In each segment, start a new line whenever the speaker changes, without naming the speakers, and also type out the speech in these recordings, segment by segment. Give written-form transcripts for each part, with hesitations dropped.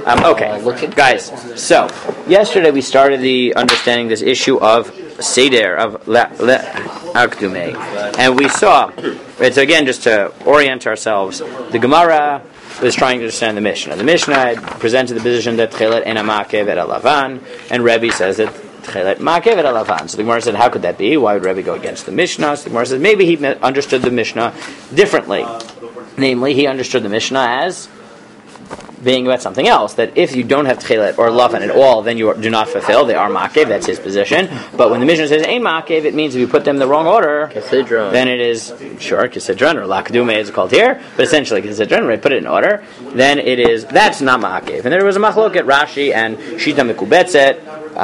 Okay, guys. So yesterday we started the understanding this issue of seder of akdume, and we saw. Right, so again, just to orient ourselves, the Gemara was trying to understand the Mishnah. The Mishnah had presented the position that tchelet ena makev et alavan, and Rebbe says that tchelet makev et alavan. So the Gemara said, how could that be? Why would Rebbe go against the Mishnah? So the Gemara says maybe he understood the Mishnah differently. Namely, he understood the Mishnah as being about something else, that if you don't have tchelet or lavan at all, then you do not fulfill. They are makev, that's his position. But when the Mishnah says ein makev, it means if you put them in the wrong order, Kesidron. Then it is, sure, Kesidron, or lakdume is called here, but essentially Kesidron, right, put it in order, then it is, that's not makev. And there was a machlok at Rashi and Shita Mekubetzet,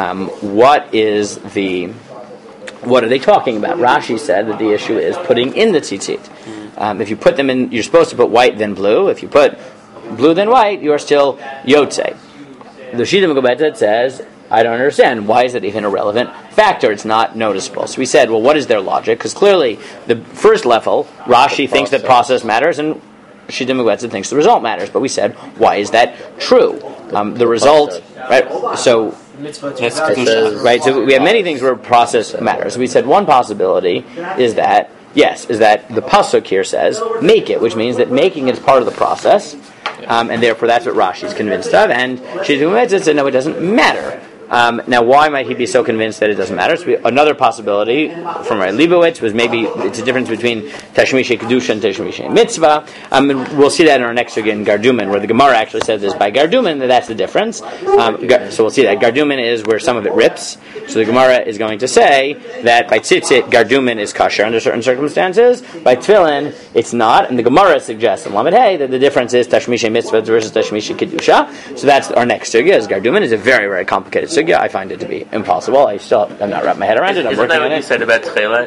what are they talking about? Rashi said that the issue is putting in the tzitzit. If you put them in, you're supposed to put white then blue. If you put blue then white, you are still yotze. The Shita Mekubetzet says, I don't understand. Why is it even a relevant factor? It's not noticeable. So we said, well, what is their logic? Because clearly, the first level, Rashi thinks that process matters, and Shita Mekubetzet thinks the result matters. But we said, why is that true? The result, right? So, right. So we have many things where process matters. So we said one possibility is that the pasuk here says make it, which means that making it is part of the process. And therefore that's what Rashi is convinced of, and Shita Mekubetzet said no, it doesn't matter. Now, why might he be so convinced that it doesn't matter? So another possibility from Leibowitz was maybe it's a difference between Tashmishe Kedusha and Tashmishe Mitzvah. And we'll see that in our next sugya in Gardumin, where the Gemara actually says this by Gardumin, that that's the difference. So we'll see that. Gardumin is where some of it rips. So the Gemara is going to say that by tzitzit, Gardumin is kosher under certain circumstances. By tefillin, it's not. And the Gemara suggests in Lamed Hey that the difference is Tashmishe Mitzvah versus Tashmishe Kedusha. So that's our next sugya, is Gardumin. Is a very, very complicated sugya. I find it to be impossible. I'm not wrapping my head around it.
Isn't that what you said about tchelet?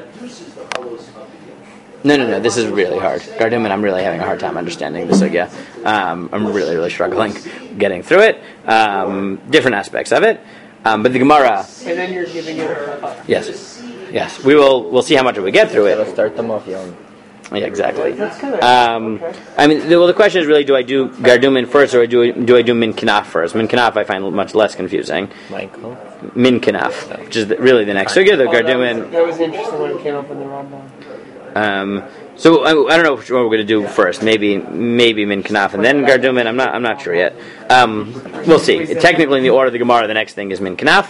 No. This is really hard. Gardumin, I'm really having a hard time understanding the sugya. I'm really, really struggling getting through it. Different aspects of it. But the Gemara.
And then you're giving it a
Yes. We'll see how much we get through it.
Let's start them off young.
Yeah, exactly. The question is really: do I do Gardumin first, or do I do Min Kanaf first? Min Kanaf I find much less confusing. Min Kanaf, which is really the next sugya. The Gardumin.
That was interesting when it came up in the Rambam.
So I don't know what we're going to do first. Maybe Min Kanaf and then Gardumin. I'm not sure yet. We'll see. Technically, in the order of the Gemara, the next thing is Min Kanaf.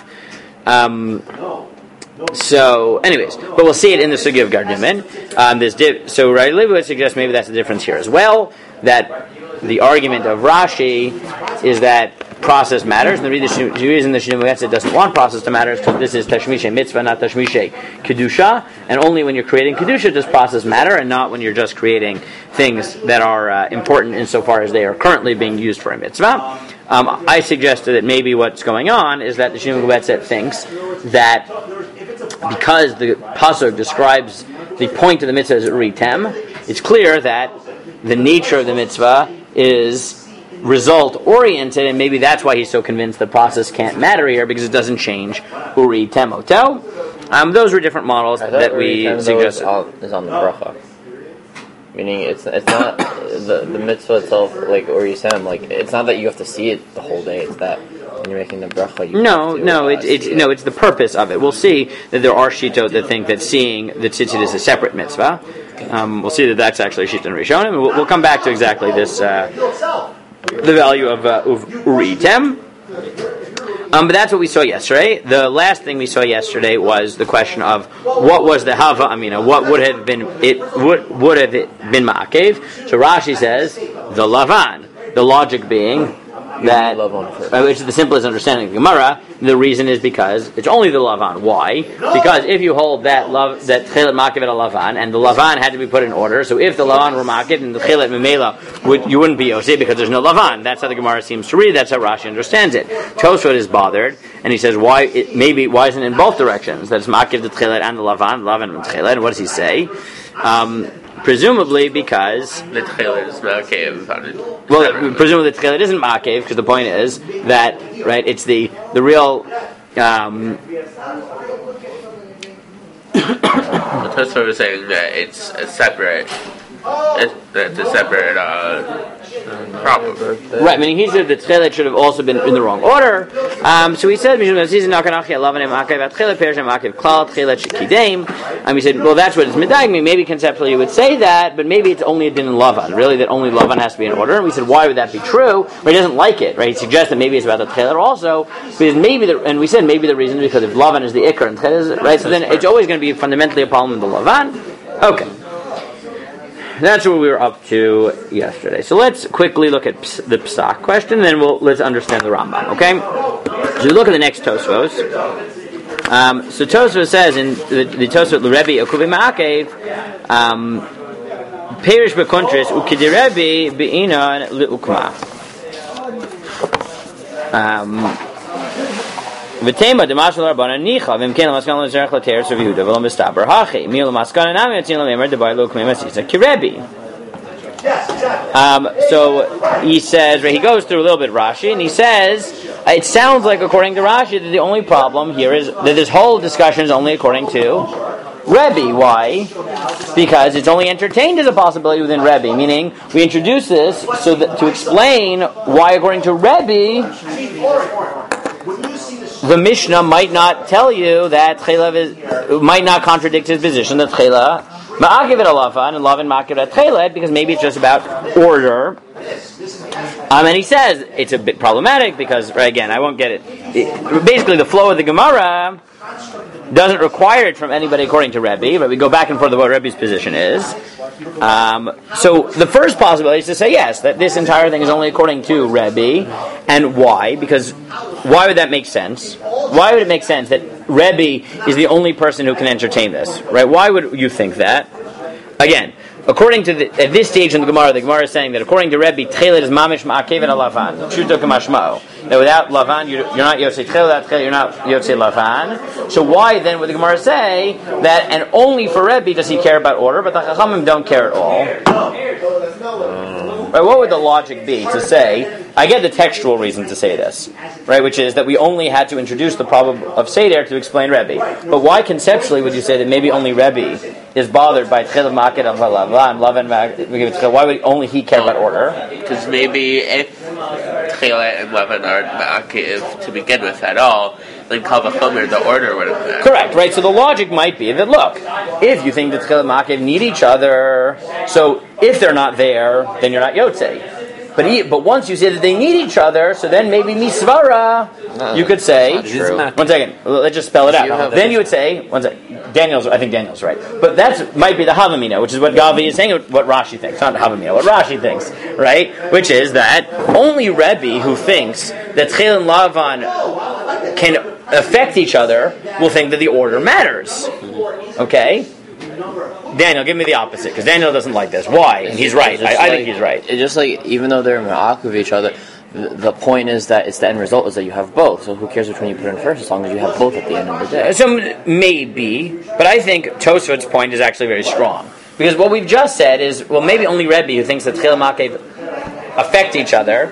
So, anyways, but we'll see it in the sugya of Gardumin. So, Rai would suggest maybe that's the difference here as well. That the argument of Rashi is that process matters, and the reason the Shita Mekubetzet doesn't want process to matter is because this is Tashmishe Mitzvah, not Tashmishe Kedusha, and only when you're creating Kedusha does process matter, and not when you're just creating things that are important insofar as they are currently being used for a mitzvah. I suggested that maybe what's going on is that the Shita Mekubetzet thinks that because the pasuk describes the point of the mitzvah as ritem, it's clear that the nature of the mitzvah is result-oriented, and maybe that's why he's so convinced the process can't matter here, because it doesn't change uri temoto. Those were different models that we suggested.
Is on the bracha. Meaning, it's not the mitzvah itself, like Uri Sem, like it's not that you have to see it the whole day. It's that when you're making the bracha,
it's the purpose of it. We'll see that there are shitot that think that seeing the tzitzit is a separate mitzvah. We'll see that that's actually a shita in Rishonim, and we'll come back to exactly this, the value of Uri Tem. But that's what we saw yesterday. The last thing we saw yesterday was the question of what was the hava amina, what would have been ma'akev. So Rashi says the lavan, the logic being that, which is the simplest understanding of Gemara. The reason is because it's only the lavan. Why? Because if you hold that chelet makev et lavan, and the lavan had to be put in order, so if the lavan were makev and the chelet memela, you wouldn't be yoseh because there's no lavan. That's how the Gemara seems to read. That's how Rashi understands it. Tosfot is bothered, and he says, why isn't it in both directions? That it's makev the chelet and the lavan and the chelet. And what does he say? Presumably because
the tchelet is ma'akev.
Well, presumably the tchelet isn't ma'akev, because the point is that, right, it's the real. The
Tosfot was saying that it's a separate That's a separate problem.
Right, meaning he said that tchelet should have also been in the wrong order. So he said, he said, well, that's what it's medagmi. Maybe conceptually you would say that, but maybe it's only a din in Lavan. Really, that only Lavan has to be in order. And we said, why would that be true? Well, he doesn't like it, right? He suggests that maybe it's about the tchelet also, because maybe and we said maybe the reason is because if Lavan is the ikar and tchelet is, right? So then it's always going to be fundamentally a problem in the Lavan. Okay. That's what we were up to yesterday. So let's quickly look at the Psak question, and then let's understand the Rambam. Okay. So we look at the next Tosfos. So Tosfos says in the Tosfos Rebbe Akubi Ma'akev, Perish Bekontris Ukidirebi Be'inan Li'ukma. V'tema demashal rabbanan nicha v'imken l'maskan l'zerach l'teres of Yehuda v'lo mistaber hachi mi l'maskan anami atzin l'memer debai lo k'mei masisa kirebi. So he says, right, he goes through a little bit Rashi, and he says, it sounds like according to Rashi that the only problem here is that this whole discussion is only according to Rebbe. Why? Because it's only entertained as a possibility within Rebbe, meaning we introduce this so that to explain why according to Rebbe the Mishnah might not tell you that Chaylev might not contradict his position that Chaylev ma'akiv et alavan and Lavan ma'akiv et Chaylev, because maybe it's just about order. And he says it's a bit problematic because, right, again, I won't get it. Basically, the flow of the Gemara doesn't require it from anybody according to Rebbe, but we go back and forth of what Rebbe's position is. So the first possibility is to say yes, that this entire thing is only according to Rebbe. And why? Because why would that make sense? Why would it make sense that Rebbe is the only person who can entertain this? Right? Why would you think that? Again, according to at this stage in the Gemara is saying that according to Rebbe, Tchelet is mamish ma'akev et alavan. Shuto k'mashmao. That without Lavan, you're not Yosei Tchelet, without Tchelet, you're not Yosei Lavan. So why then would the Gemara say that, and only for Rebbe does he care about order, but the Chachamim don't care at all? Right, what would the logic be to say, I get the textual reason to say this, right, which is that we only had to introduce the problem of Seder to explain Rebbe. But why conceptually would you say that maybe only Rebbe is bothered by Tchelet Ma'akev and Lavan, why would only he care about order?
Because maybe if Tchelet and Lavan are Ma'akev to begin with at all, then Kal V'chomer, the order would have been.
Correct, right? So the logic might be that, look, if you think that Tchelet and Ma'akev need each other, so if they're not there, then you're not Yotzei. But once you say that they need each other, so then maybe Misvara, you could say, one second, let's just spell it out. Then you would say, I think Daniel's right. But that might be the Havamina, which is what Gavi is saying, what Rashi thinks. Not Havamina, what Rashi thinks, right? Which is that only Rebbe who thinks that Tchel and Lavan can affect each other will think that the order matters. Okay? Daniel, give me the opposite, because Daniel doesn't like this. Why? And he's right. I think he's right.
It's just like, even though they're ma'akiv of each other, the point is that it's the end result is that you have both. So who cares which one you put in first, as long as you have both at the end of the day.
So maybe, but I think Tosfot's point is actually very strong. Because what we've just said is, well, maybe only Rebbe who thinks that Tchel and Ma'akev affect each other.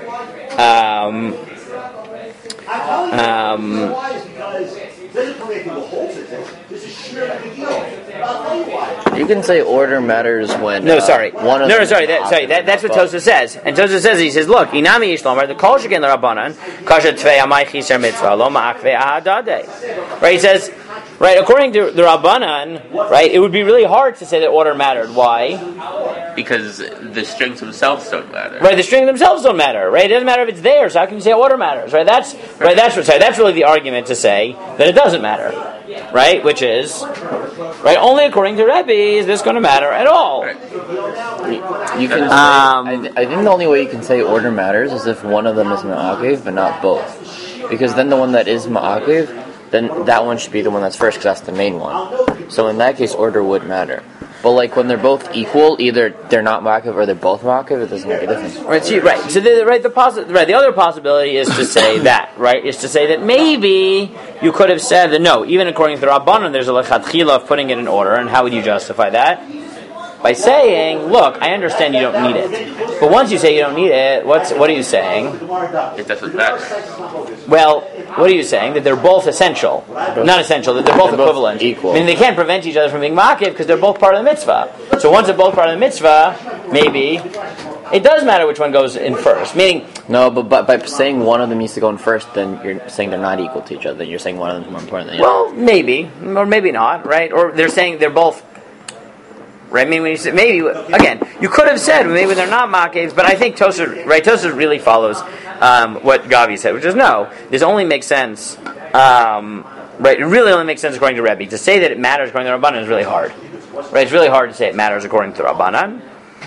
You can say order matters when
that's what Tosfos says. And Tosfos says, he says, look, inami yishlomer the kol sheken l'rabbanan kasha tvei amay chiser mitzvah lo ma'akvei ahadadei. Right? He says, right, according to the Rabbanan, right, it would be really hard to say that order mattered. Why?
Because the strings themselves don't matter.
Right, the strings themselves don't matter. Right, it doesn't matter if it's there. So how can you say order matters? Right, that's really the argument to say that it doesn't matter. Right, which is right. Only according to Rebbe is this going to matter at all.
Right.
You can. I think the only way you can say order matters is if one of them is ma'akev, but not both. Because then the one that is ma'akev, then that one should be the one that's first, because that's the main one. So in that case, order would matter. But like when they're both equal, either they're not ma'akev or they're both ma'akev, it doesn't make a difference.
Right. So the other possibility is to say that. Right. Is to say that maybe you could have said that no. Even according to the Rabbanan, there's a lechatchila of putting it in order. And how would you justify that? By saying, look, I understand you don't need it. But once you say you don't need it, what are you saying?
It doesn't matter.
Well, what are you saying? That they're both essential. Not essential, that they're both equivalent.
Equal.
I mean, they can't prevent each other from being ma'akev because they're both part of the mitzvah. So once they're both part of the mitzvah, maybe it does matter which one goes in first. Meaning,
No, but by saying one of them needs to go in first, then you're saying they're not equal to each other. Then you're saying one of them is more important than the other.
well, maybe or maybe not, right? Or they're saying they're both. Right? I mean, when you say, maybe again, you could have said maybe they're not makevs, but I think Tosar, right? Tosar really follows what Gavi said, which is no. This only makes sense, right? It really only makes sense according to Rebbe. To say that it matters according to the Rabbanan is really hard, right? It's really hard to say it matters according to the Rabbanan,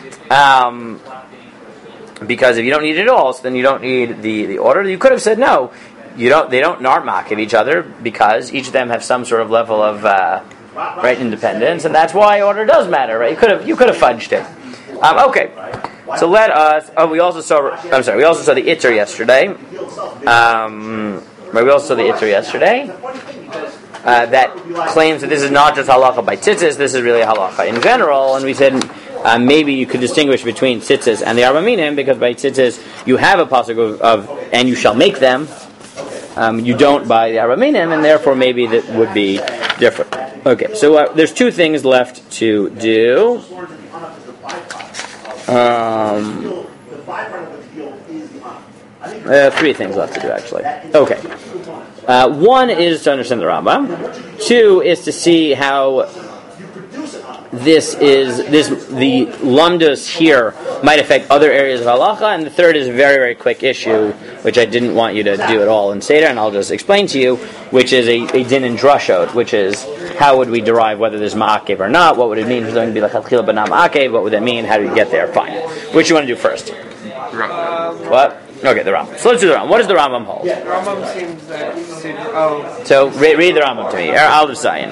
because if you don't need it at all, so then you don't need the order. You could have said no. You don't. They don't aren't makev each other because each of them have some sort of level of right independence, and that's why order does matter, right? You could have fudged it. Okay, so let us. Oh, we also saw. I'm sorry. We also saw the Itzer yesterday. Right, we also saw the Itzer yesterday that claims that this is not just halacha by tzitzis. This is really halacha in general, and we said maybe you could distinguish between tzitzis and the Arba Minim because by tzitzis you have a pasuk of and you shall make them. You don't by the Arba Minim, and therefore maybe that would be different. Okay, so there's two things left to do. Three things left to do, actually. Okay. One is to understand the Rambam. Two is to see how the lumdus here might affect other areas of halacha, and the third is a very, very quick issue, which I didn't want you to do at all in Seder, and I'll just explain to you, which is a din in drashot, which is how would we derive whether there's ma'akev or not, what would it mean if it's going to be lechatchila but not ma'akev, what would that mean, how do we get there, fine. Which you want to do first? What? Okay, the Rambam. So let's do the Rambam. What does the Rambam hold?
The Rambam seems that...
So read the Rambam to me. Aleph Zayin.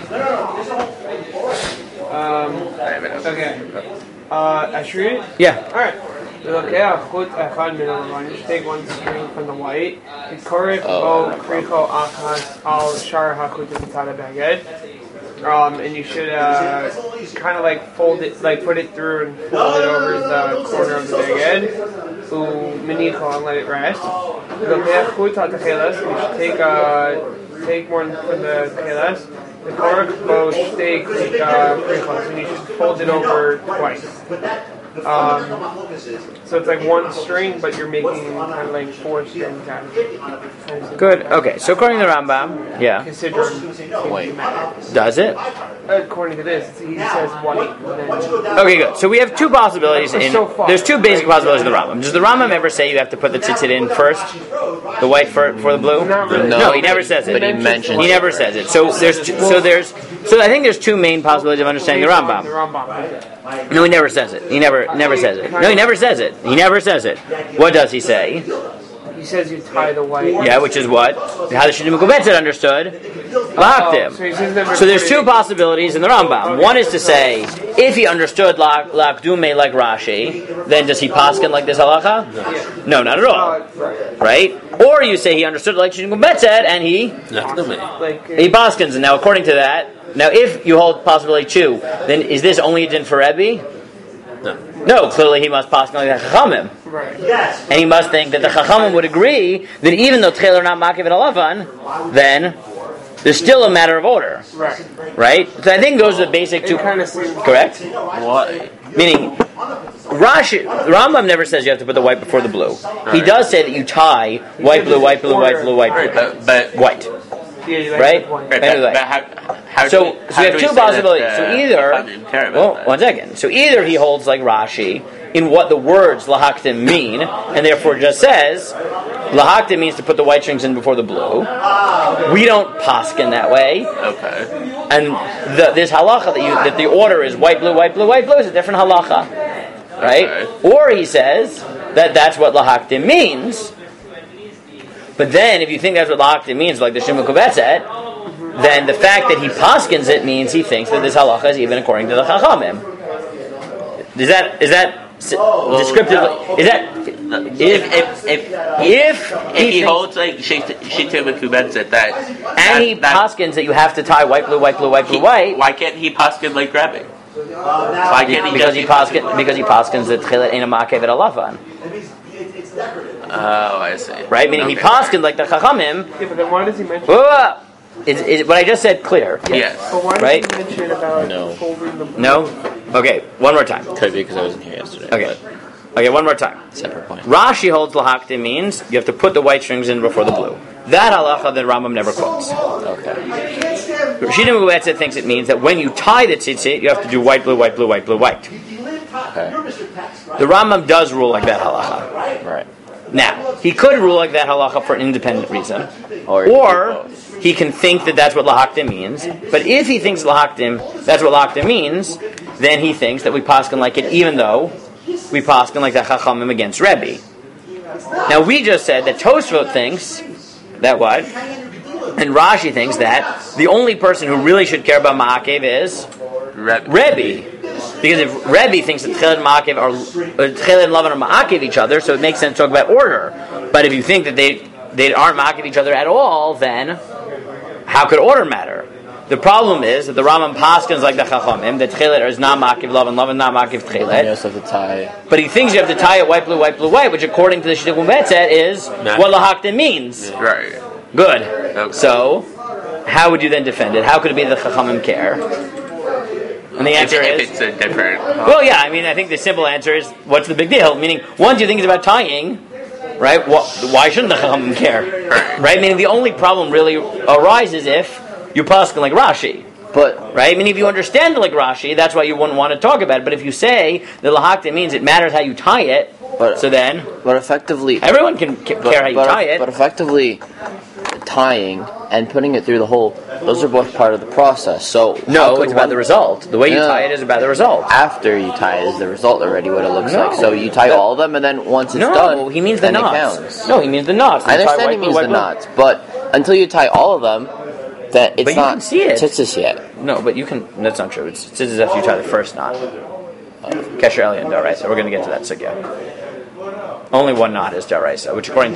Okay. I should read it?
Yeah.
Alright. You should take one string from the white. And you should kind of like fold it, like put it through and fold it over the corner of the beged. And let it rest. You should take one from the keles. The korach bo shtei krichos, and you should fold it over twice. So it's like one string, but you're making kind of like four strings out of it.
Good. Okay. So according to the Rambam, yeah.
Considering
Does it?
According to this, he says white.
Okay, good. So we have two possibilities. There's two basic possibilities in the Rambam. Does the Rambam ever say you have to put the tzitzit in first, the white for the blue? No, he never says it.
But he mentions.
He never says it. So I think there's two main possibilities of understanding the Rambam. No, he never says it. He never says it. No, he never says it. He never says it. What does he say?
He says you tie the white.
Yeah, which is what? How the Shittim Kubetzet understood. Lahaktim. So there's two possibilities in the Rambam. One is to say, if he understood Lakdume like Rashi, then does he paskin like this halacha? No, not at all. Right? Or you say he understood like Shittim Kubetzet and he paskins. And now according to that, now if you hold possibility 2, then is this only a din for Rebbe? No, clearly he must pass like the Chachamim.
Right.
Yes. And he must think that the Chachamim would agree that even though Tcheler not Makiv and Alavan, then there's still a matter of order. Right? So I think those are the basic two. Correct?
What?
Meaning, Rambam never says you have to put the white before the blue. Right. He does say that you tie white, blue, white, blue, white, blue, white, blue.
But
white. Right? So we have two possibilities. So either, one second. So either he holds like Rashi in what the words lahaktim mean, and therefore just says lahaktim means to put the white strings in before the blue. We don't paskin that way.
Okay.
And this halacha that the order is white, blue, white, blue, white, blue is a different halacha, right? Okay. Or he says that that's what lahaktim means. But then, if you think that's what lahaktim means, like the Shimon Kubetzet, then the fact that he paskins it means he thinks that this halacha is even according to the Chachamim. Is that descriptively? Is that if
he holds like Shittim and Kubetzet
and he paskins that you have to tie white, blue, white, blue, white, blue, white?
Why can't he paskin like Rebbe? Why can't he?
Because he paskins that Tchelet ain't a Makev at Alavan.
Oh, I see.
Right? Meaning he paskins like the Chachamim.
Yeah, but then why does he mention...
Is what I just said clear?
Yes.
But why does he mention about folding the blue?
No? Okay, one more time.
Could be because I wasn't here yesterday.
Okay, one more time.
Separate point.
Rashi holds lahaktim means you have to put the white strings in before the blue. That halacha the Rambam never quotes.
Okay.
Rashid Muetzet thinks it means that when you tie the tzitzit, you have to do white, blue, white, blue, white, blue, white.
Okay.
The Rambam does rule like that halacha.
Right.
Now, he could rule like that halacha for an independent reason.
Or
he can think that that's what lahaktim means. But if he thinks lahaktim, that's what lahaktim means, then he thinks that we paskin like it even though we paskin like the Chachamim against Rebbe. Now, we just said that Tosfot thinks that what? And Rashi thinks that the only person who really should care about Ma'akev is Rebbe. Because if Rebbe thinks that Tchelet and Ma'akev are Tchelet and Lavan are Ma'akev each other, so it makes sense to talk about order. But if you think that they aren't Ma'akev each other at all, then how could order matter? The problem is that the Rambam paskins like the Chachamim that Tchelet is not Ma'akev Lavan, Lavan not Ma'akev Tchelet.
You also have to tie.
But he thinks you have to tie it white, blue, white, blue, white, which according to the Shidduch Umetzet is what lahaktim means.
Right.
Good.
Okay.
So, how would you then defend it? How could it be the Chachamim care? And the answer
if
is...
it's a different...
Well, yeah, I mean, I think the simple answer is, what's the big deal? Meaning, once you think it's about tying, right, why shouldn't the Chachamim care? Right? Meaning, the only problem really arises if you paskin like Rashi.
But
right? I mean, if you understand it like Rashi, that's why you wouldn't want to talk about it. But if you say the lahaktim means it matters how you tie it, so then...
But effectively...
Everyone can care how you tie it.
But effectively... tying and putting it through the hole, those are both part of the process. So
no, it's about the result. The way you tie it is about the result.
After you tie it is the result already what it looks like. So you tie all of them and then once it's done,
no, he means the knots. No, he means the knots.
I understand he means the knots, but until you tie all of them, that it's not tzitzis yet.
No, but you can. That's not true. It's tzitzis after you tie the first knot. Kesher Elyon Daraisa. We're going to get to that sugya. Only one knot is Daraisa, which according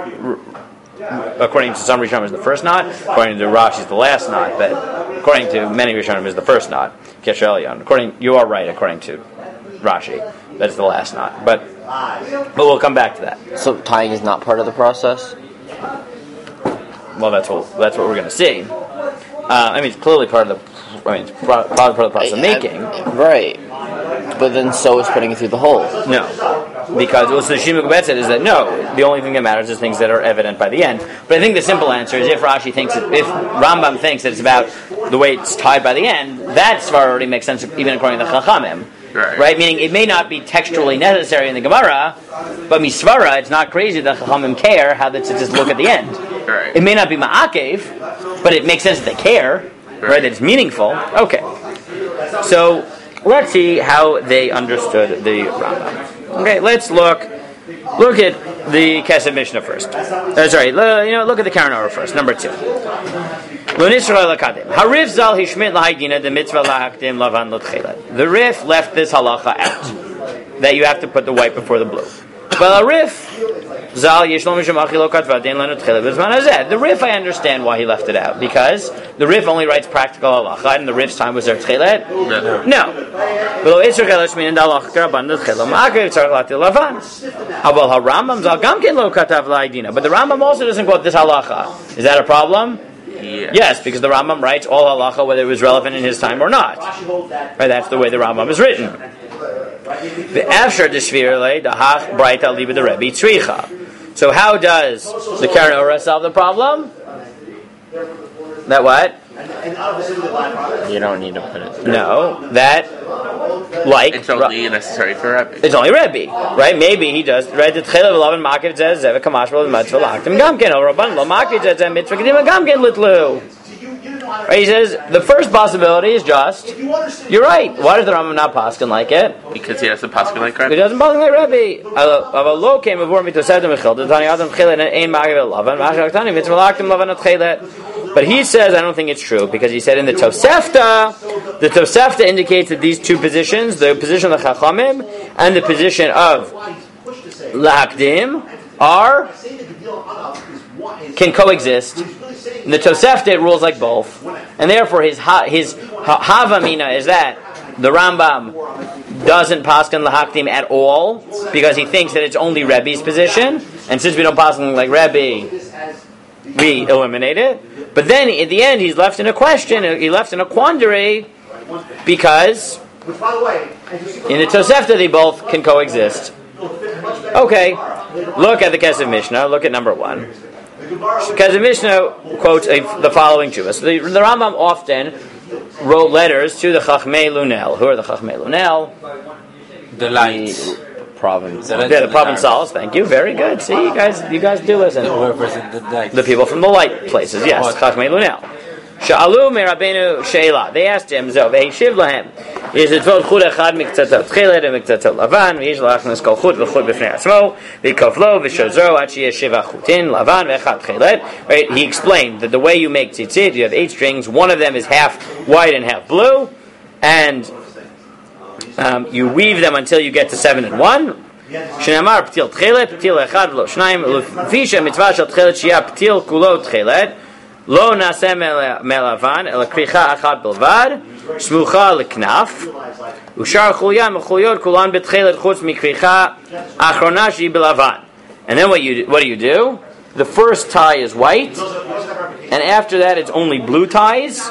to some Rishonim is the first knot, according to Rashi is the last knot, but according to many Rishonim is the first knot. Kesher Elyon. You are right. According to Rashi, that is the last knot. But we'll come back to that.
So tying is not part of the process.
Well, that's what we're going to see. I mean, it's clearly part of the. I mean, it's probably part of the process of making.
Right. But then so is putting it through the hole.
No. Because what the Shimuk Bet said is that no, the only thing that matters is things that are evident by the end. But I think the simple answer is if Rashi thinks, if Rambam thinks that it's about the way it's tied by the end, that svar already makes sense even according to the Chachamim. Right? Meaning it may not be textually necessary in the Gemara, but misvara, it's not crazy that Chachamim care how the tzitzis look at the end.
Right.
It may not be ma'akev, but it makes sense that they care, right? That it's meaningful. Okay. So let's see how they understood the Rambam. Okay, let's look at the Kesef Mishnah first. Look at the Karen Orah first. Number 2. Harif zal hishmit lahaydina the mitzvah lahakdim lavan l'tchelet. The Rif left this halacha out that you have to put the white before the blue. Well, Rif zal yishlom mishum achi lo katva dein lanu tchelet b'zman hazeh. The Rif, I understand why he left it out, because the Rif only writes practical halacha, and the Rif's time was there tchelet. No. Below Isser Chelesh meaning the halacha karaban the tchelet ma'akev tzarich latil lavan. Habal haRambam zal gamken lo katav lahaydina. But the Rambam also doesn't quote this halacha. Is that a problem? Yes, because the Rambam writes all halacha whether it was relevant in his time or not. Right, that's the way the Rambam is written. The after the shvirle the hach braita liba the Rebbe tzricha. So how does the Karen Orah solve the problem? That what?
You don't need to put it through.
No, that like
it's only necessary for Rebbe.
It's only Rebbe, right? Maybe he does. Right? The tchila v'lavin makiv zeh zeh v'kamash v'lavin mitzvah lachtim gamken or rabban lo makiv zeh zeh mitzvah kedim gamken litlu. Right? He says the first possibility is just you're right. Why does the Rambam not paskin like it?
Because he doesn't paskin like Rebbe.
He doesn't paskin like Rebbe. Avalo came before me to say to Michal the tani adam tchila and ein makiv v'lavin makiv tani mitzvah lachtim lavin tchilat. But he says, I don't think it's true, because he said in the Tosefta indicates that these two positions, the position of the Chachamim and the position of Lahakdim, can coexist. In the Tosefta, it rules like both. And therefore, his Havamina is that the Rambam doesn't paskin Lahakdim at all, because he thinks that it's only Rebbe's position, and since we don't paskin like Rebbe, we eliminate it. But then at the end he's left in a question, he left in a quandary, because In the Tosefta, they both can coexist. Okay, look at the Kesef Mishnah. Look at number 1. Kesef Mishnah quotes the following tshuva. So the Rambam often wrote letters to the Chachmei Lunel. Who are the Chachmei Lunel?
The lights.
Province.
The Provençals. Thank you. Very good. See, you guys do listen. The people from the light places. Yes, Chachmei Lunel. Sha'alu me'Rabbeinu she'ela. They asked him, Zo, ve'hishiv lahem. Is it vod chut echad miktatot tchelet and miktatot lavan, ve'ish lachnas kol chut v'chut b'fnei atzmo, ve'koflo v'shozro ad she'yesh shiva chutin, lavan ve'echad tchelet. Right? He explained that the way you make tzitzit, you have 8 strings, one of them is half white and half blue, and you weave them until you get to 7 and 1. Shnamar p'til tchelet, p'til echad v'lo shnayim, l'fisha mitzvah shel tchelet sheyah p'til kulo tchelet, Lo naseh melavan el kricha achad bilvad shmucha leknaf ushar chulya mechuyot kulan betchelet chutz mikricha achrona shi belavan. And then what do you do? The first tie is white, and after that it's only blue ties,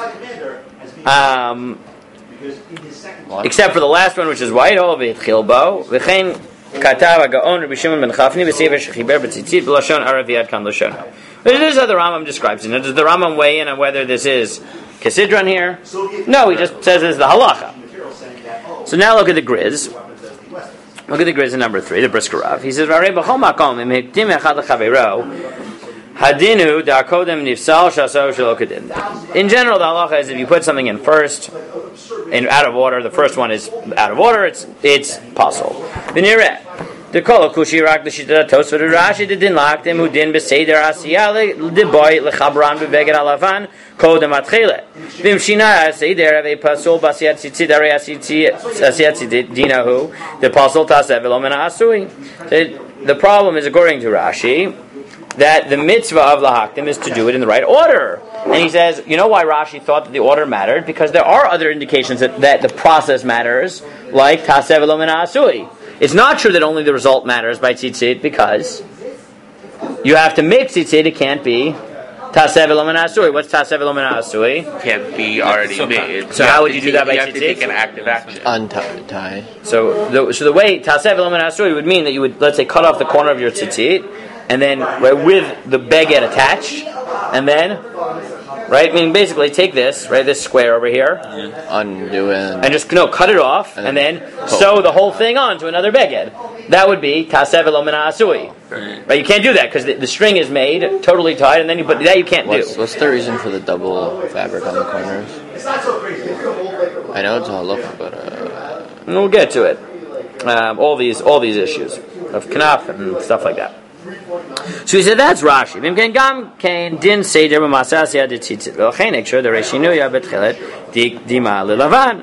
except for the last one, which is white. Oh, v'chilbo v'chein katav hagaon Rabbi Shimon ben Chafni v'sefer shechiber b'tzitzit b'lashon arav yad kan lashon. This is how the Rambam describes it. Now, does the Rambam weigh in on whether this is Kesidron here? No, he just says it's the halacha. So now look at the Griz. Look at the Griz in number 3, the Brisker Rav. He says, Hadinu da'kodem nifsal shaso shalokadin. In general, the halacha is if you put something in first, out of order, the first one is out of order, it's possible. V'nireh. The kol kushi rak the shita tos for the Rashi the din locked him who din beseder asiyale the boy lechabran beveged alavan kodem atchele vim shina aseder ave pasul basiyat tzitzit are asiyat dinahu the pasul tasev elomen asui. The problem is, according to Rashi, that the mitzvah of lahaktim is to do it in the right order. And he says, you know why Rashi thought that the order mattered? Because there are other indications that the process matters, like tasev elomen asui. It's not true that only the result matters by tzitzit, because you have to make tzitzit. It can't be tasev elomen asui. What's tasev elomen asui?
Can't be already made.
So how would you do that by
tzitzit? You
tzitzit?
have to take an active action.
Untie.
So the way tasev elomen asui would mean that you would, let's say, cut off the corner of your tzitzit, and then with the beged attached, and then, right? I mean, basically, take this, right, this square over here,
Undo it,
and just cut it off, and then sew the whole thing on to another beged. That would be tasev elomen asui. Right? You can't do that because the string is made totally tied, and then but that you can't do.
What's the reason for the double fabric on the corners? I know it's a halacha, but
we'll get to it. All these issues of knaf and stuff like that. So he said that's Rashi. V'imken gam kein din seder b'masas yad tzitzit. V'olchein ekshur the reshinuya betchelet dima lelavan.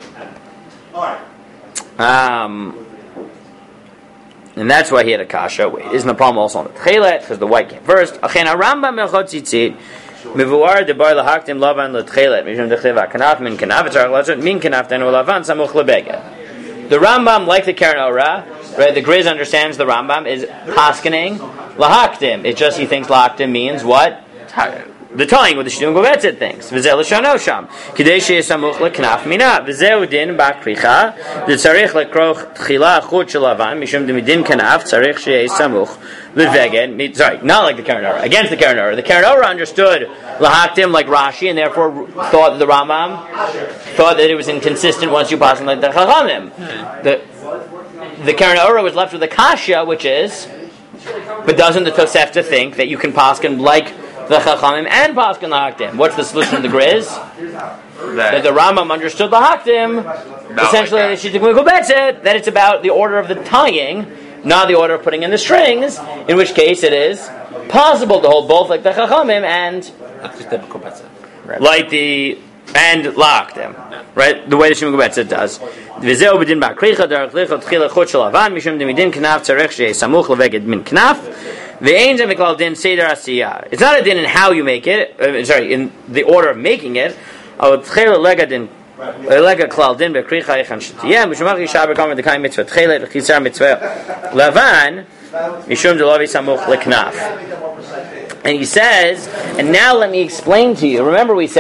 And that's why he had a kasha. Wait, isn't the problem also on the tchelet because the white came first? Achen haramba melchot tzitzit mevuar debar lahaktim lavan letchelet mishum decheva kanaf min kanaf etzarach lachot min kanaf tenu lavan samuch lebeged. The Rambam, like the Karen Orah, right? The Griz understands the Rambam is paskening lahaktim. It's just he thinks lahaktim means what? The tying with the Shidduch Govetzet things. V'zeh l'shano sham. Kidei she'esamuch leknaf mina. V'zeh udin ba'kricha. V'tzarich lekroch tchila chut shel lavan. Mishum demidin kanaf. Tzarich she'esamuch l'veged. Sorry, not like the Karen Orah. Against the Karen Orah. The Karen Orah understood lahaktim like Rashi, and therefore thought that the Rambam thought that it was inconsistent once you pass like the Chachamim. The Karen Orah was left with the kasha, which is, but doesn't the Tosefta think that you can paskin like the Chachamim and paskin lahaktim? What's the solution of the Griz? That the Rambam understood lahaktim, essentially that it's about the order of the tying, not the order of putting in the strings, in which case it is possible to hold both like the Chachamim and like the and lahaktim, right? The way the Shimon Gobetzet does. V'zeu b'din ba'kricha derech lichot tchila chut shel lavan mishum demidin knaf tzarech she'esamuch leveged min knaf. Ve'ein zeh miklal din seder asiyah. It's not a din in how you make it. In the order of making it. Al tchila lega din lega klal din b'kricha echan shetiyah mishum ha'chi shabbat kama dekayim mitzvah tchila l'chisar mitzvah lavan mishum delavi samuch leknaf. And he says, and now let me explain to you. Remember we said,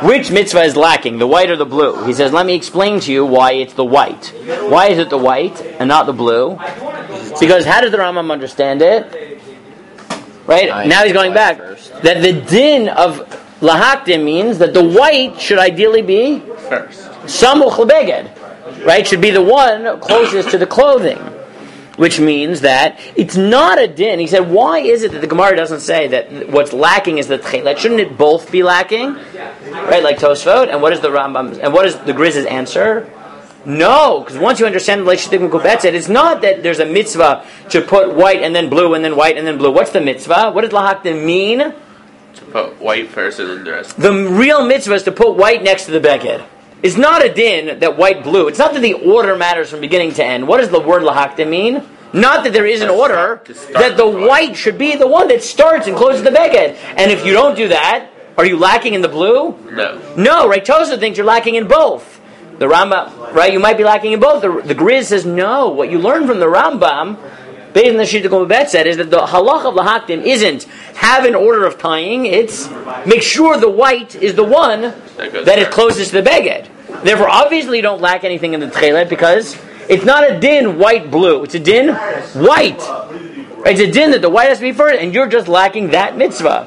which mitzvah is lacking, the white or the blue? He says, let me explain to you why it's the white. Why is it the white and not the blue? Because how does the Rambam understand it? Right? Now he's going back. That the din of lahaktim means that the white should ideally be
first.
Samuch lebeged. Right? Should be the one closest to the clothing. Which means that it's not a din. He said, why is it that the Gemara doesn't say that what's lacking is the tchelet? Shouldn't it both be lacking? Right, like Tosfot? And what is the Rambam's, and what is the Griz's answer? No, because once you understand the relationship with Kubetzet, it's not that there's a mitzvah to put white and then blue and then white and then blue. What's the mitzvah? What does lahaktim mean?
To put white first and then the rest.
The real mitzvah is to put white next to the beged. It's not a din that white, blue. It's not that the order matters from beginning to end. What does the word lahaktim mean? Not that there is an order, that the white should be the one that starts and closes the beged. And if you don't do that, are you lacking in the blue?
No.
No, right? Tosa thinks you're lacking in both. The Rambam, right? You might be lacking in both. The Griz says no. What you learn from the Rambam, based on the Shita Kumbabet said, is that the halach of lahaktim isn't have an order of tying. It's make sure the white is the one that is closest to the beged. Therefore, obviously, you don't lack anything in the tchelet because it's not a din white blue. It's a din white. It's a din that the white has to be first, and you're just lacking that mitzvah.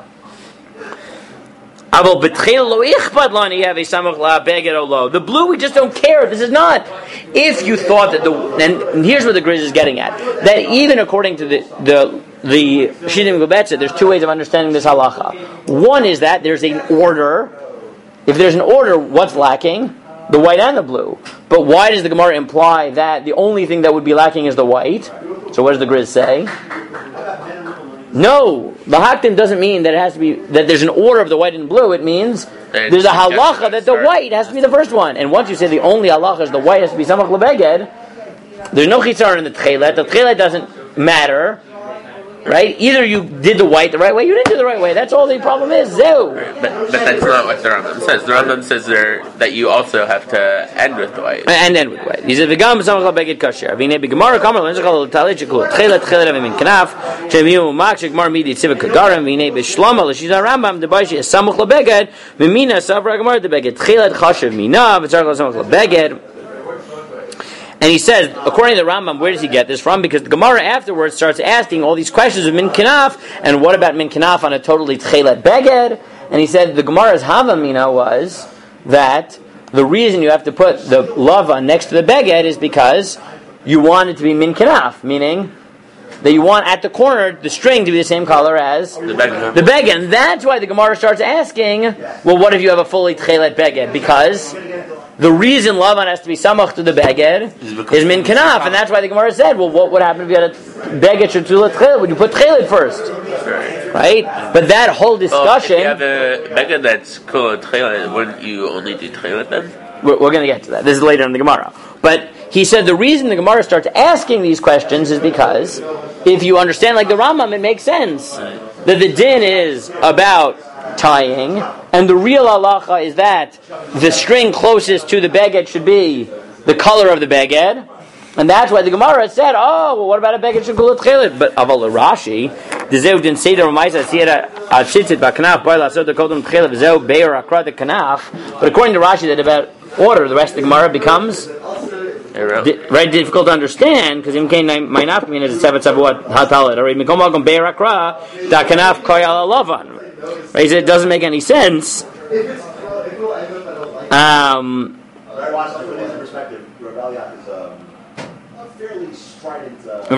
The blue, we just don't care. This is not. If you thought that and here's where the Grizz is getting at, that even according to the Shidim Gubetza, there's two ways of understanding this halacha. One is that there's an order. If there's an order, what's lacking? The white and the blue. But why does the Gemara imply that the only thing that would be lacking is the white? So what does the Grizz say? No, lahaktim doesn't mean that it has to be that there's an order of the white and blue. It means there's a halacha that the white has to be the first one. And once you say the only halacha is the white has to be samach lebeged, there's no chitzar in the tchelet. The tchelet doesn't matter, right? Either you did the white the right way, you didn't do the right way. That's all the problem is. Zeu.
But that's not what the Rambam says. The Rambam says there that you also have to end with the white.
And end with the white. He said, "V'gam samach lebeged kasher." V'nei b'gemara kamer l'nzachal l'talit shekul tchelet avim kanaf shemiu mak shekmar midi tzivik kagarim v'nei b'shlama l'shizar Rambam debayish samach lebeged v'mina savra gemara debeged tchelet chashav mina v'tzarchal samach lebeged. And he says, according to the Rambam, where does he get this from? Because the Gemara afterwards starts asking all these questions of Min Kanaf, and what about Min Kanaf on a totally Tchelet Beged? And he said the Gemara's Havamina was that the reason you have to put the lava next to the Beged is because you want it to be Min Kanaf, meaning that you want at the corner the string to be the same color as the Beged. And that's why the Gemara starts asking, well, what if you have a fully Tchelet Beged? Because the reason Lavan has to be samach to the beged is min kanaf, and that's why the Gemara said, well, what would happen if you had a beged shetula tchelet? Would you put tchelet first? Right? But that whole discussion...
if you have a beged that's called tchelet, wouldn't you only do tchelet then?
We're going to get to that. This is later in the Gemara. But he said the reason the Gemara starts asking these questions is because if you understand like the Rambam, it makes sense that the din is about tying, and the real halacha is that the string closest to the beged should be the color of the beged, and that's why the Gemara said, oh, well, what about a beged shekulat tchelet? But aval Rashi, the zeu din seder u'maisa siyera atzitzit b'kanaf bar lasot the kodem tchelet v'zeu beir akra the kanaf. But according to Rashi, that about order, the rest of the Gemara becomes very difficult to understand because imkain ma'inaf mean is sevet savuot hatalet. Or mikom magom beir akra da kanaf koyal alavan. Right? He said it doesn't make any sense.
Fairly strident.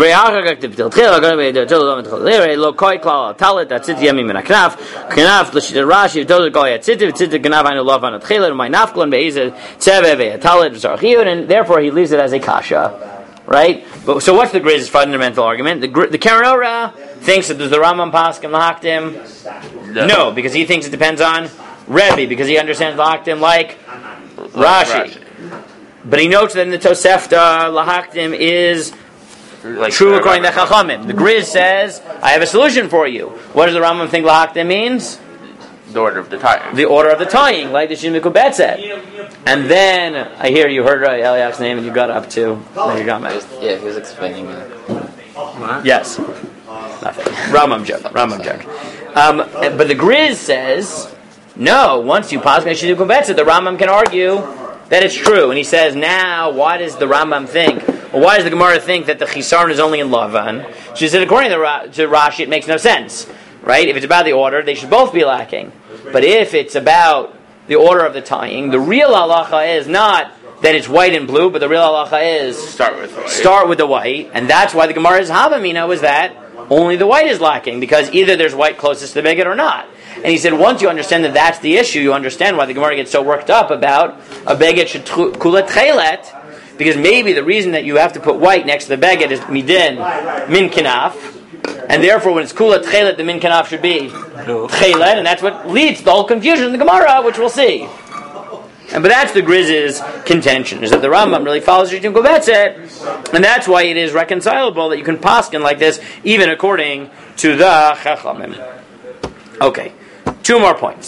And therefore he leaves it as a kasha. Right? But, so what's the Griz's fundamental argument? The Karen Ora thinks that there's the Rambam Paskim Lahaktim. No, because he thinks it depends on Rebbe, because he understands Lahaktim like Rashi. But he notes that in the Tosefta, Lahaktim is like true according to Chachamim. The Grizz says, I have a solution for you. What does the Rambam think Lahaktim means?
The order of the tying.
The order of the tying, like the Shin Mikubet said. And then, I hear you heard Eliak's name and you got up to
Yeah, he was explaining it.
Yes. Nothing. Rambam joke. But the Grizz says No, once you paskin Shidu Kubetza, the Rambam can argue that it's true. And he says, now, why does the Rambam think, or why does the Gemara think that the Chisarn is only in Lavan? She said, according to Rashi, it makes no sense. Right? If it's about the order, they should both be lacking. But if it's about the order of the tying, the real halacha is not that it's white and blue, but the real halacha is
Start with
the white. And that's why the Gemara's Havamina was that only the white is lacking, because either there's white closest to the beged or not. And he said, once you understand that that's the issue, you understand why the Gemara gets so worked up about a beged should kulat chelet, because maybe the reason that you have to put white next to the beged is midin min kinaf, and therefore when it's kulat chelet, the min kinaf should be chelet, and that's what leads to the whole confusion in the Gemara, which we'll see. But that's the Grizz's contention, is that the Rambam really follows Shittim Kovetzet, and that's why it is reconcilable that you can paskin like this, even according to the Chachamim. Okay, two more points.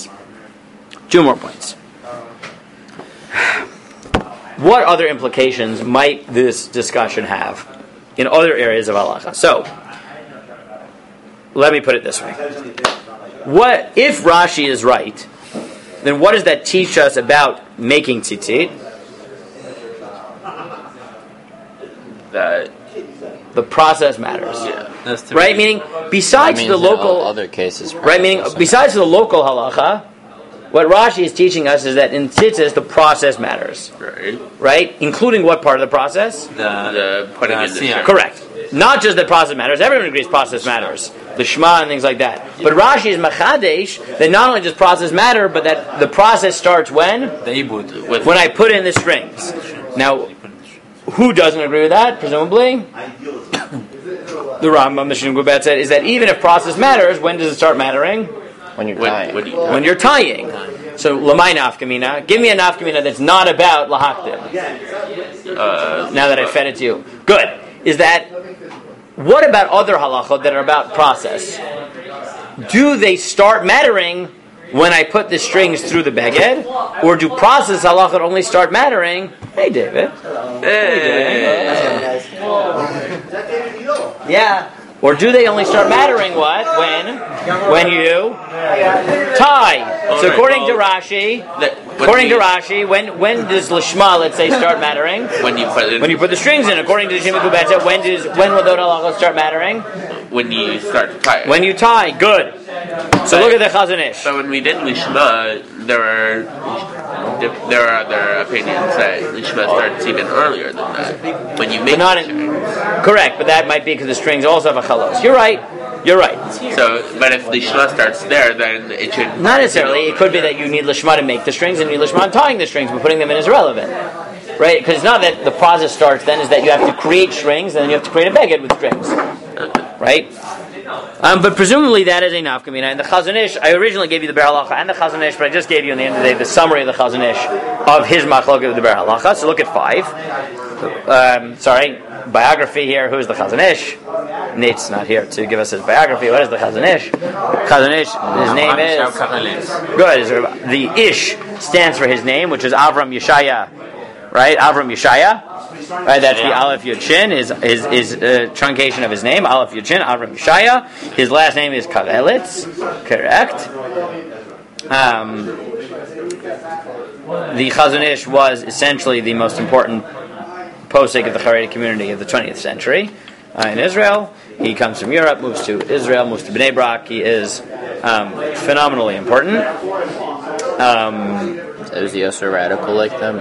What other implications might this discussion have in other areas of halacha? So, let me put it this way. What if Rashi is right? Then what does that teach us about making tzitzit?
that.
The process matters.
Yeah.
Right? Meaning, besides the local...
other cases.
Right? Meaning, besides the local halacha, what Rashi is teaching us is that in tzitzis, the process matters. Right? Including what part of the process?
The putting in the shirt.
Correct. Not just that process matters. Everyone agrees process matters. The Shema and things like that. But Rashi is machadesh that not only does process matter, but that the process starts when? When I put in the strings. Now, who doesn't agree with that? Presumably, the Rambam, the Shittim Kovetz said, is that even if process matters, when does it start mattering?
When you're tying.
When you're tying. So, lamai nafkamina. Give me a nafkamina that's not about lahaktim. Now that I fed it to you. Good. Is that, what about other halachot that are about process? Do they start mattering when I put the strings through the beged? Or do process halachot only start mattering? Hey, David. Hey. Yeah. Or do they only start mattering what? When you tie. So according to Rashi, when does Lishma, let's say, start mattering?
When you
put the strings in. According to the Shittim Kovetz, when will those halachos start mattering?
When you start to tie.
When you tie. Good. So look at the Chazon Ish.
So when we did Lishma, there are other opinions that Lishma starts even earlier than that. When you make
correct, but that might be because the strings also have a chalos. You're right.
So, but if Lishma starts there, then it should...
Not necessarily. It could be that you need Lishma to make the strings, and you need Lishma tying the strings, but putting them in is relevant. Right? Because it's not that the process starts then, is that you have to create strings, and then you have to create a beged with strings. Right? But presumably that is a nafkamina. And the Chazon Ish, I originally gave you the Ber Halacha and the Chazon Ish, but I just gave you in the end of the day the summary of the Chazon Ish of his machlok of the Ber Halacha. So look at 5. Biography here. Who is the Chazon Ish? Nate's not here to give us his biography. What is the Chazon Ish? Chazon Ish, his name is... Good. The Ish stands for his name, which is Avram Yeshaya. Right? Avram Yeshaya. Right, that's the Aleph Yud Shin, his truncation of his name, Aleph Yud Shin, Avram Yeshaya. His last name is Karelitz, correct. The Chazon Ish was essentially the most important posek of the Haredi community of the 20th century in Israel. He comes from Europe, moves to Israel, moves to Bnei Brak. He is phenomenally important.
Is he also radical like them?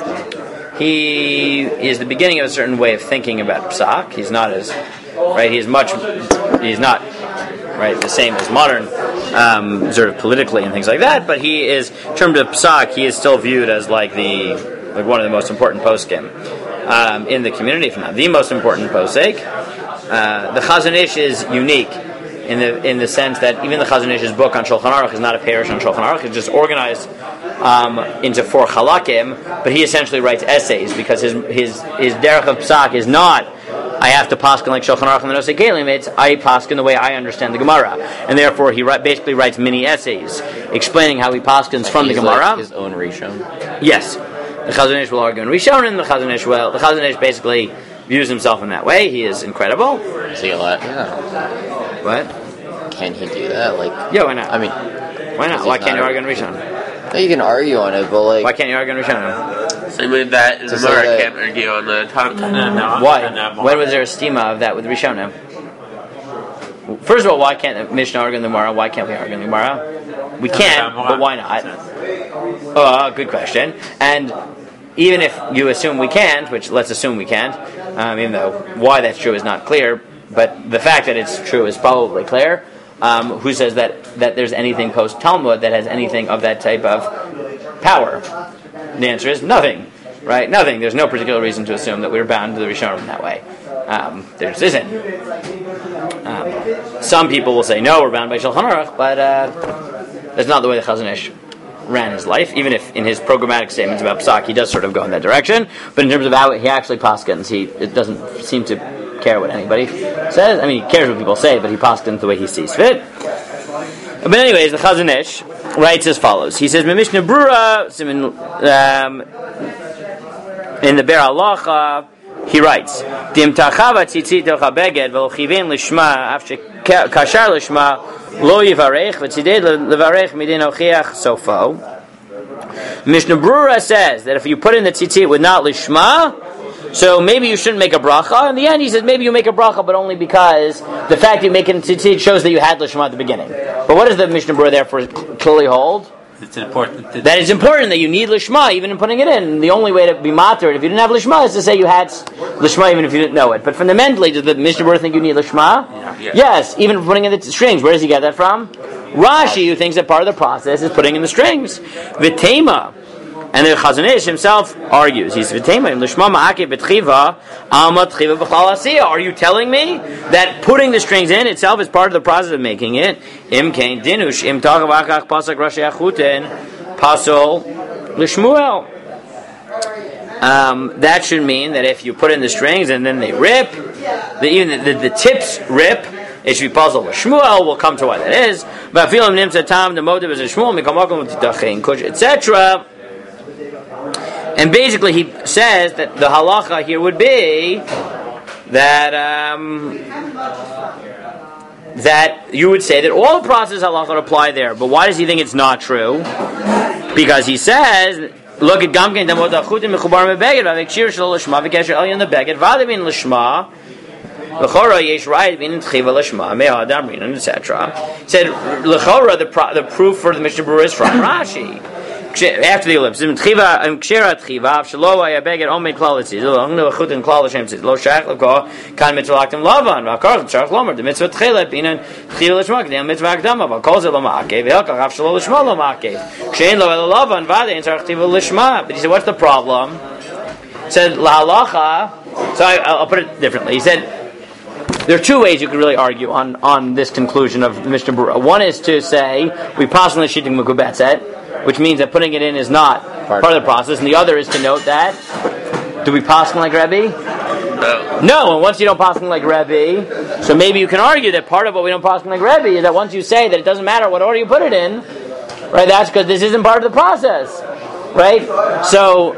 He is the beginning of a certain way of thinking about psak. He's not as He's not the same as modern, sort of politically and things like that. But he is, in terms of psak, he is still viewed as like one of the most important poskim in the community. If not the most important posek. The Chazon Ish is unique in the sense that even the Chazon Ish's book on Shulchan Aruch is not a parish on Shulchan Aruch. It's just organized into 4 halakim, but he essentially writes essays because his derech of psak is not I have to paskin like Shulchan Aruch and the Nosei Kelim. It's I paskin the way I understand the Gemara, and therefore he basically writes mini essays explaining how he paskins from the Gemara.
Like his own Rishon.
Yes, the Chazon Ish will argue in Rishon, and the Chazon Ish basically views himself in that way. He is incredible.
Is he a lot? Yeah.
What?
Can he do that?
Yeah, why not?
I mean,
Why not? Why can't you argue on Rishon?
No, you can argue on it, but like,
Why can't you argue on Rishon?
Same with that, the
To say
Gemara
that-
can't argue on the Tanakh.
Why? When was there a stima of that with Rishonim? First of all, why can't the Mishnah argue in the Gemara? Why can't we argue in the Gemara? We can, but why not? Good question. And even if you assume we can't, which let's assume we can't, even though why that's true is not clear, but the fact that it's true is probably clear. Who says that there's anything post Talmud that has anything of that type of power? The answer is nothing, right? Nothing. There's no particular reason to assume that we're bound to the Rishonim in that way. There just isn't. Some people will say, no, we're bound by Shulchan Aruch, but that's not the way the Chazon Ish ran his life, even if in his programmatic statements about Psak, he does sort of go in that direction, but in terms of how he actually paskins, it doesn't seem to care what anybody says. I mean, he cares what people say, but he paskins the way he sees fit. But anyways, the Chazon Ish writes as follows. He says, Mishnah Brura, in the Ber Halacha, he writes, Dim tachava tzitzit el chabeged v'lo chiven lishma after kashar lishma lo yivarech v'tzided levarech midin ochiach sofo. Mishnah Brura says that if you put in the tzitzit with not lishma, so maybe you shouldn't make a bracha. In the end, he says maybe you make a bracha, but only because the fact you make it in tzitzit shows that you had lishma at the beginning. But what does the Mishnah Brura therefore clearly hold?
It's important.
That it's important that you need lishma even in putting it in. The only way to be matered if you didn't have lishma is to say you had lishma even if you didn't know it. But fundamentally, does the Mishnah Berurah think you need lishma?
Yeah.
Yes, even for putting in the strings. Where does he get that from? Rashi, who thinks that part of the process is putting in the strings. V'tema. And the Chazon Ish himself argues. He says, "V'tema im lishma ma'akev b'tchiva alma tchiva b'chal asiyah." Are you telling me that putting the strings in itself is part of the process of making it? Im kein dinush im tagav achach pasak rashi achuten pasol l'shmuel. That should mean that if you put in the strings and then they rip, even the tips rip, it should be puzzled with Shmuel. We'll come to what that is. But filam nimtza tam the motive is a Shmuel mikamakom t'dachin kush etc. And basically, he says that the halacha here would be that that you would say that all the process halacha would apply there. But why does he think it's not true? Because he says, look at Gamkein Damot Achutim Mechubar Mebeged V'Mekshir Shel Lishma V'Kesher Elyon the Beged V'Adavin Lishma L'chora Yesh Rayit V'In Tchiva Lishma Me'adam Rinan etc. He said L'chora the proof for the Mishnah Berurah is from Rashi. After the ellipse, Tchiva Kshera Tchiva Avshalo Ayabeged Omed Klalitzi Lo Angnu Achutim Klal Hashem Tzid Lo Shach Levko Kan Mitzvah Laktim Lavan V'Akar Tzarch Lomer the Mitzvah Tchilet Binan Tchiva Lishma K'dem Mitzvah Akdama V'Kol Zeh Lo Ma'akev V'Elkach Avshalo Lishma Lo Ma'akev Kshein Lo Elo Lavan V'Adei Tzarch Tchiva Lishma. But he said, what's the problem? He said La Halacha. So I'll put it differently. He said there are two ways you could really argue on this conclusion of Mishnah Berurah. One is to say we possibly shitting Mekubetzet, which means that putting it in is not part of the process, and the other is to note that do we paskin like Rebbe? No, and once you don't paskin like Rebbe, so maybe you can argue that part of what we don't paskin like Rebbe is that once you say that it doesn't matter what order you put it in, right? That's because this isn't part of the process, right? So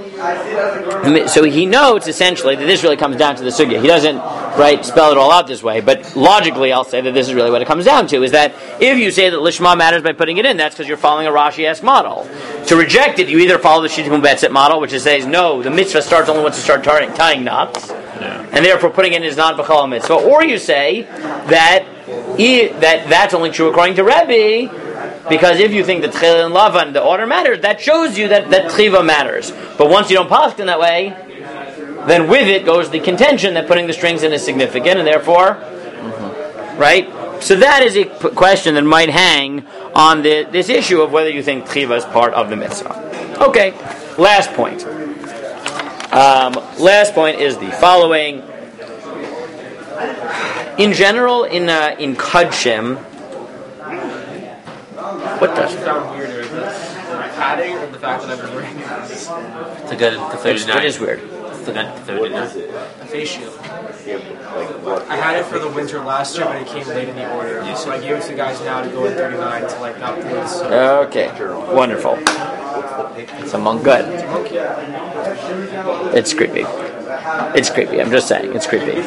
he notes essentially that this really comes down to the sugya. He doesn't spell it all out this way, but logically I'll say that this is really what it comes down to, is that if you say that lishma matters by putting it in, that's because you're following a Rashi-esque model. To reject it, you either follow the Shittim Betzet model, which says no, the mitzvah starts only once you start tying knots, and therefore putting it in is not b'chal mitzvah, or you say that that's only true according to Rebbe, because if you think that Tchil and Lavan, the order matters, that shows you that Tchiva matters. But once you don't paskin that way, then with it goes the contention that putting the strings in is significant, and therefore, right? So that is a question that might hang on this issue of whether you think Tchiva is part of the mitzvah. Okay, last point. Last point is the following. In general, in Kudshim, what does
sound weirder? Padding or the fact that I've been wearing this?
To get to 39.
It is weird.
To get to 39.
A face shield. I had it for the winter last year, but it came late in the order. So I gave it to the guys now to go in 39 to like not please. So.
Okay, wonderful. It's a monk. Good. It's creepy. It's creepy. I'm just saying, it's creepy.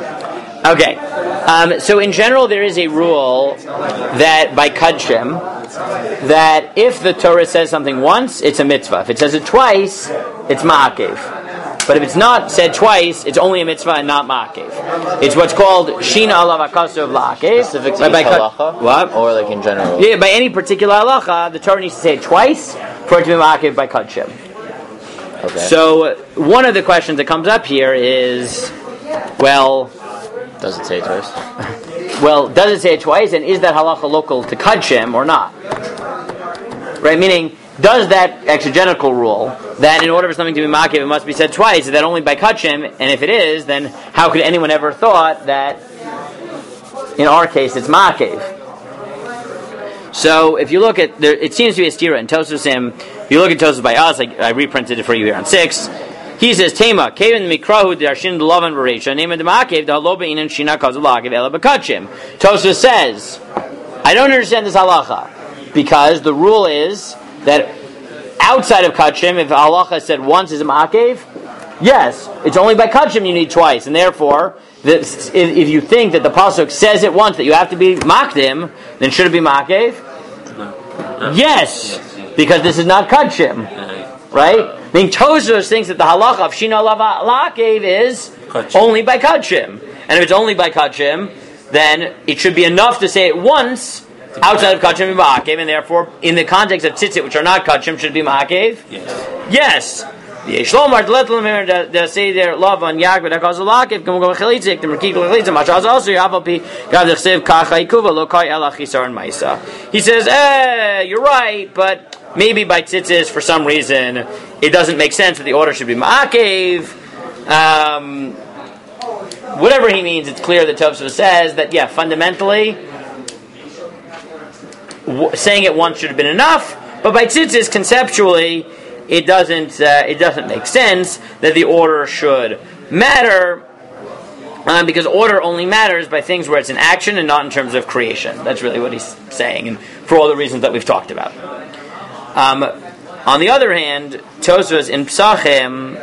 Okay, so in general, there is a rule that by Kudshim, that if the Torah says something once, it's a mitzvah. If it says it twice, it's ma'akev. But if it's not said twice, it's only a mitzvah and not ma'akev. It's what's called shina alav akasu of la'akev.
Specific to each halacha?
What?
Or like in general?
Yeah, by any particular halacha, the Torah needs to say it twice for it to be ma'akev by kachim.
Okay.
So one of the questions that comes up here is, well,
Does it say it twice?
well, does it say it twice, and is that halacha local to kachim or not? Right, meaning, does that exegetical rule that in order for something to be ma'akev, it must be said twice, is that only by kachim? And if it is, then how could anyone ever thought that in our case it's ma'akev? So if you look at, it seems to be a stira in Tosusim. If you look at Tosus by us, I reprinted it for you here on 6. He says, Tema, Kevin Mikrahu Darshin Delavan Varesha, name of the Ma'akev, the Haloba Inan Shina Kazalakev Ela Bakachim. Tosus says, I don't understand this halacha, because the rule is that outside of Kachim, if halacha said once is a Ma'akev, yes, it's only by Kachim you need twice, and therefore, if you think that the Pasuk says it once, that you have to be Makdim, then should it be Ma'akev?
No.
Yes, because this is not Kachim, right? I mean, Tosos thinks that the halacha of Shina La'akev is only by Kachim. And if it's only by Kachim, then it should be enough to say it once outside of Kachim and Ma'akev, and therefore, in the context of Tzitzit, which are not Kachim, should it be Ma'akev? Yes. Yesh lomar d'letel mer da say there love on Yaakov da Kazalakev come go Chalitzik the Merkik Chalitzik machaz also Yapapi gav d'chsev kacha ikuva lo kai ela chisar and Maisa. He says, you're right, but maybe by tzitzis for some reason it doesn't make sense that the order should be ma'akev. Whatever he means, it's clear that Tosfos says that fundamentally saying it once should have been enough, but by tzitzis conceptually it doesn't make sense that the order should matter, because order only matters by things where it's in action and not in terms of creation. That's really what he's saying, and for all the reasons that we've talked about. On the other hand, Tosfos in Psachim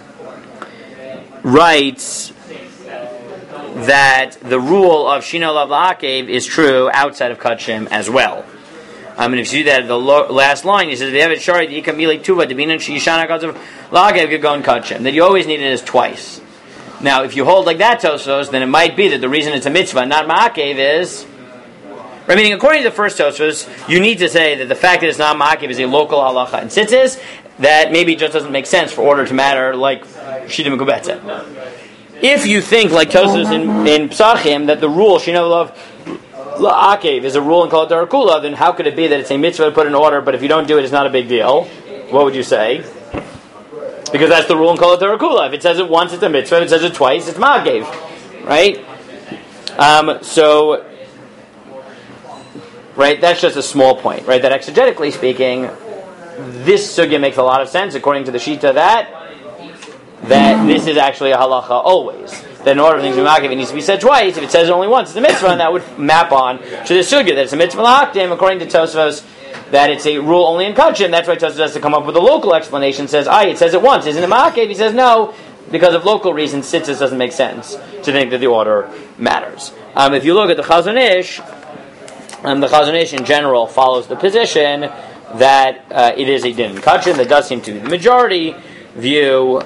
writes that the rule of Shina Lav La'akev is true outside of Kachim as well. And if you see that at the last line, he says, that you always need it as twice. Now, if you hold like that, Tosfos, then it might be that the reason it's a mitzvah, not ma'akev, is... I mean, according to the first Tosfos, you need to say that the fact that it's not ma'akev is a local halacha and tzitzis, that maybe it just doesn't make sense for order to matter like Shita Mekubetzet. If you think, like Tosfos in Psachim, that the rule, Shina Lav La'akev is a rule in Kol Darakula, then how could it be that it's a mitzvah to put in order, but if you don't do it, it's not a big deal? What would you say? Because that's the rule in Kol Darakula. If it says it once, it's a mitzvah. If it says it twice, it's ma'akev. Right? Right, that's just a small point. Right, that exegetically speaking, this sugya makes a lot of sense according to the Shita that this is actually a halacha always. That in order for things to be ma'akev, it needs to be said twice. If it says it only once, it's a mitzvah, and that would map on to the sugya that it's a mitzvah l'hakdim. According to Tosfos, that it's a rule only in Kachim. That's why Tosfos has to come up with a local explanation. Says, it says it once. Isn't it ma'akev? He says no, because of local reasons. Tzitzis doesn't make sense to think that the order matters. If you look at the Chazon Ish in general follows the position that it is a din in Kachim. That does seem to be the majority view.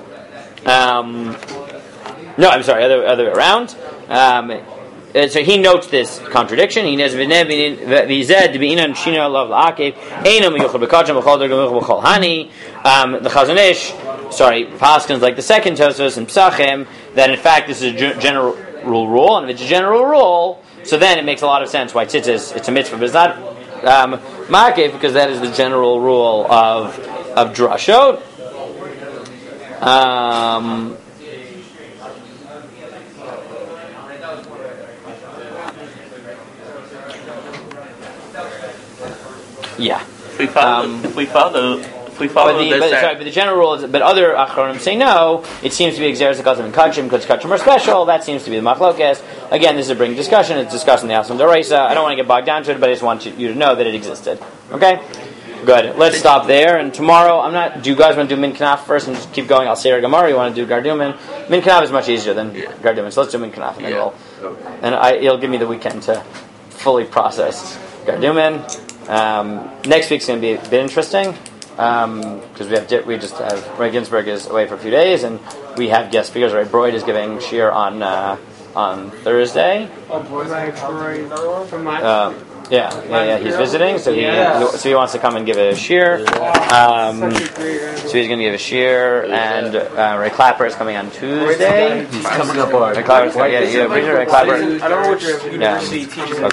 No, I'm sorry, other way around. So he notes this contradiction. He says, "The Chazon Ish, paskins like the second Tosfos in Psachim, that in fact this is a general rule, and if it's a general rule, so then it makes a lot of sense why tzitzis it's a mitzvah, but it's not ma'akev, because that is the general rule of drashot." Yeah.
If we follow
but the general rule is, but other achronim say no. It seems to be exeris and kachim because kachim are special. That seems to be the machlokes. Again, this is a bring discussion. It's discussing the Asam D'Oraisa. I don't want to get bogged down to it, but I just want you to know that it existed. Okay. Good. Let's stop there. And tomorrow, do you guys want to do Min Kanaf first and just keep going? I'll say Gemara. You want to do Gardumin? Min Kanaf is much easier than Gardumin, so let's do Min Kanaf, and then it'll give me the weekend to fully process Gardumin. Next week's going to be a bit interesting because we just have Ray Ginsburg is away for a few days, and we have guest speakers. Ray Broyd is giving shiur on Thursday.
Oh boy, from last.
Yeah. He's visiting, so he wants to come and give a shiur. So he's going to give a shiur, and Ray Clapper is coming on Tuesday.
He's coming aboard.
Ray Clapper, Ray Clapper.
I don't know which university teaches in